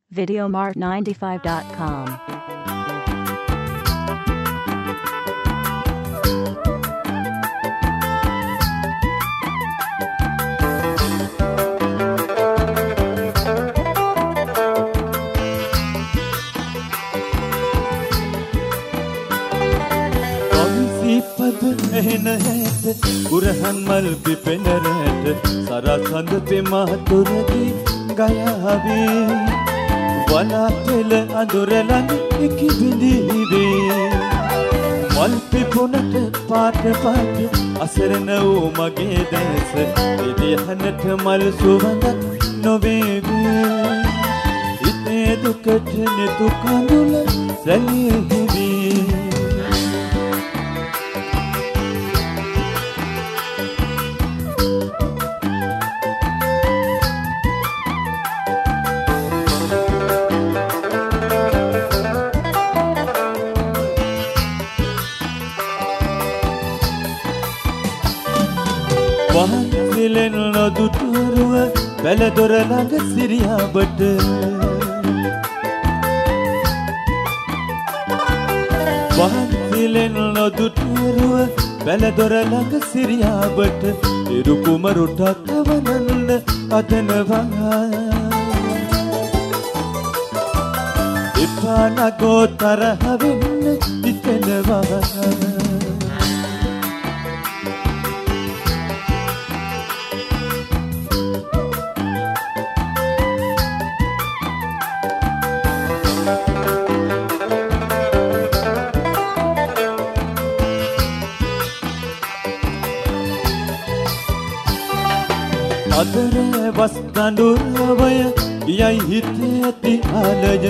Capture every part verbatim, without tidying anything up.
videomart ninety-five dot com. එහෙන හැට කුරහන් මල් පිපෙන රැට සරසඳ පෙමතුරකි ගයාවේ වනාතෙල අඳුර ළඟ එකි බිඳිවේ මල් පිපුණට පාට පාට අසරණ වූ මගේ දැස එදිහනට මල් සුවඳක් නොවේවි ඉතේ දුකට නෙතු කඳුල සැලෙහිවි වහන්සිලෙන් නොදුටුරුව බැලදොර ළඟ සිරියාබට වහන්සිලෙන් නොදුටුරුව බැලදොර ළඟ සිරියාබට ඉරුකුම රුටක් වනන්න අදනවා එපා නගෝ තරහ වෙන්න හිතෙනවා අදරේ වස් දඬුරවය යයි හිතේ ඇති ආලය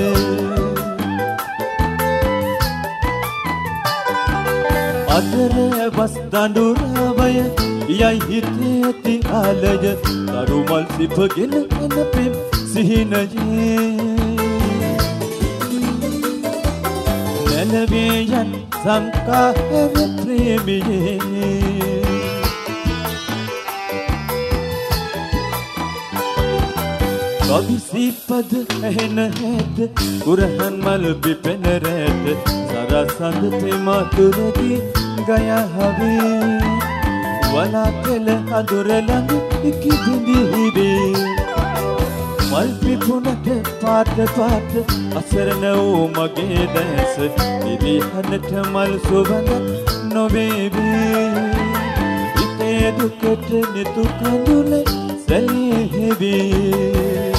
අදරේ වස් දඬුරවය යයි හිතේ ඇති ආලය කරුමල් සිපගෙන එන පෙම් සිහිනයේ නැලවේ යන් සංකා හැම ප්‍රේමියේ කවිසිපද ඇහෙන හැට කුරහන් මල් පිපෙන රැට සරසඳ පෙමතුරකි ගයාවේ වනාතෙල අඳුර ළඟ එකි බිඳිවේ මල් පිපුණට පාට පාට අසරණ වූ මගේ දැස ඉදිහනට මල් සුවඳක් නොවේවි ඉතේ දුකට නෙතු කඳුල සැලෙහිවි